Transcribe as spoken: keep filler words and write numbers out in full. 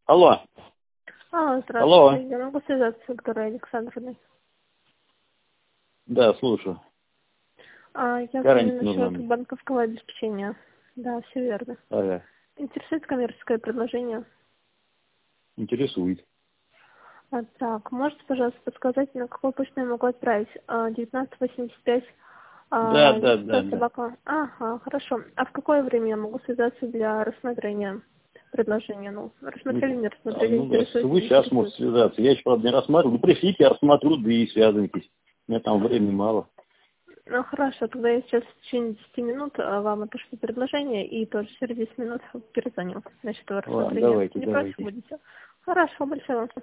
Алло. А, здравствуйте. Алло. Я могу связаться с Викторией Александровной? Да, слушаю. А, я Гарантия звоню нужна насчет мне. банковского обеспечения. Да, все верно. Ага. Интересует коммерческое предложение? Интересует. А, так, можете, пожалуйста, подсказать, на какую почту я могу отправить? А, девятнадцать восемьдесят пять Да, а, да, да, да. собака. Ага, хорошо. А в какое время я могу связаться для рассмотрения предложения? Ну, Ну, рассмотрели, не а, рассмотрели, ну да, интересует, вы не сейчас можете интересует. связаться. Я еще, правда, не рассматривал. Ну, пришлите, я рассмотрю, да и связывайтесь. У меня там времени мало. Ну, хорошо, тогда я сейчас в течение десяти минут а, вам отошлю предложение и тоже через десять минут перезвоню насчет его Ладно, рассмотрения. давайте, Не против давайте. будете? Хорошо, большое вам спасибо.